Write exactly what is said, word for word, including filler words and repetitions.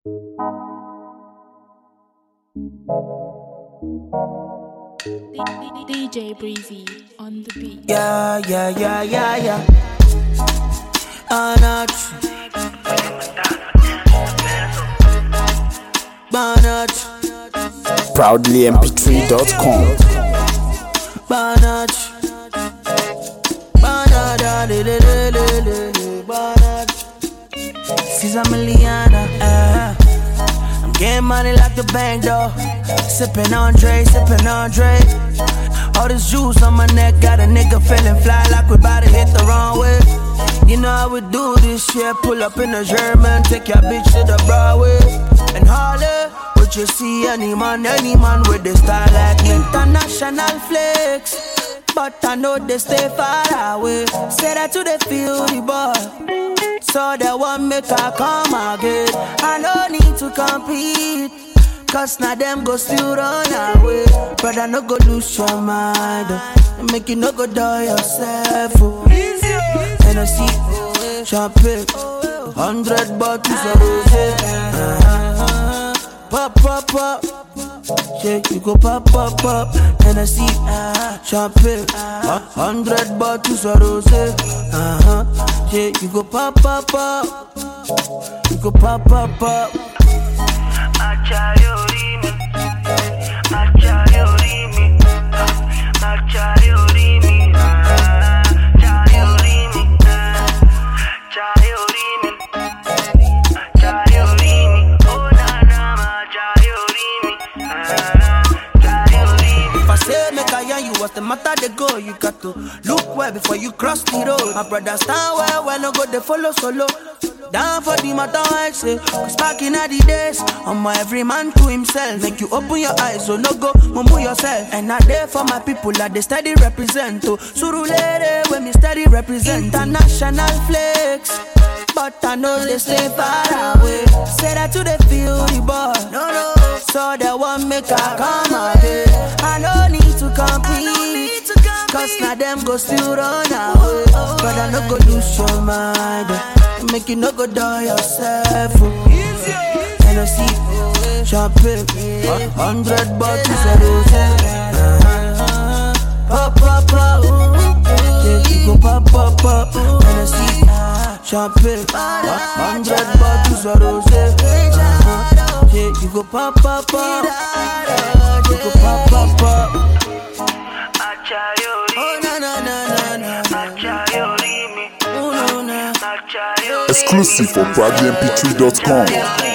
D J Breezy on the beat. Yeah, yeah, yeah, yeah, yeah. Banach, Banach, proudly m p three dot com. Banach, Banach, Banach. She's a millionaire. Uh, I'm getting money like the bank though. Sippin' on Dre, sippin' on Dre. All this juice on my neck got a nigga feeling fly like we bout to hit the wrong way. You know how we do this shit. Pull up in a German, take your bitch to the Broadway and holler. But you see any man, any man with the style like me. International flex, but I know they stay far away. Say that to the feel the boy, so that one make her come again. I don't need to compete, cause now them go still run away. But I no go lose your mind, oh. Make you no go die yourself, oh. And I see champagne, hundred bottles of rosé. uh-huh. Pop, pop, pop, yeah, you go pop, pop, pop. And I see champagne, hundred bottles of rosé. uh-huh. Yeah, you go pop, pop, pop, you go pop, pop, pop. Machayorimi, Machayorimi, Machayorimi, Chayorimi, Chayorimi, Chayorimi, oh na na, Machayorimi, Chayorimi. If I say make I yarn you, what's the matter? They go, you got to look well before you cross the road. My brother stand well, well, no go they follow solo. Down for the matter I say, cause back in the days, I'm every man to himself. Make you open your eyes, so no go, mumble yourself. And I there for my people that they steady represent. To Surulere, when me steady represent. International flex, but I know they stay far away. Say that to the feel the boy, no, no. So that one make her come again. I don't need to compete, cause now them go still run away. But I no go lose your mind, make you no go die yourself, oh. And I see champagne, hundred bottles of rosé. uh-huh. Pop, pop, pop, yeah, you go pop, pop, pop. And I see champagne, hundred bottles of rosé. uh-huh. Yeah, you go pop, pop, pop, you go pop, pop, pop. Oh na na na na na, oh no na. Exclusive for proudly m p three dot com.